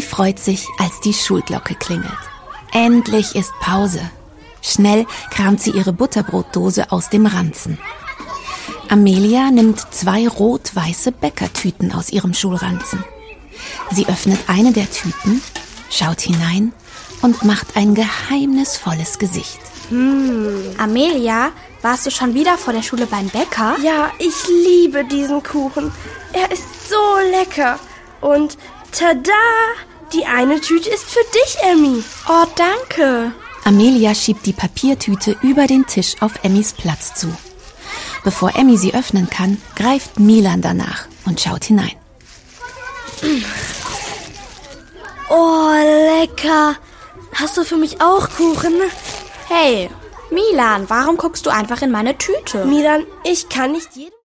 freut sich, als die Schulglocke klingelt. Endlich ist Pause. Schnell kramt sie ihre Butterbrotdose aus dem Ranzen. Amelia nimmt 2 rot-weiße Bäckertüten aus ihrem Schulranzen. Sie öffnet eine der Tüten, schaut hinein und macht ein geheimnisvolles Gesicht. Amelia, warst du schon wieder vor der Schule beim Bäcker? Ja, ich liebe diesen Kuchen. Er ist so lecker. Und tada! Die eine Tüte ist für dich, Emmy. Oh, danke. Amelia schiebt die Papiertüte über den Tisch auf Emmys Platz zu. Bevor Emmy sie öffnen kann, greift Milan danach und schaut hinein. Oh, lecker. Hast du für mich auch Kuchen? Hey, Milan, warum guckst du einfach in meine Tüte? Milan, ich kann nicht jeden...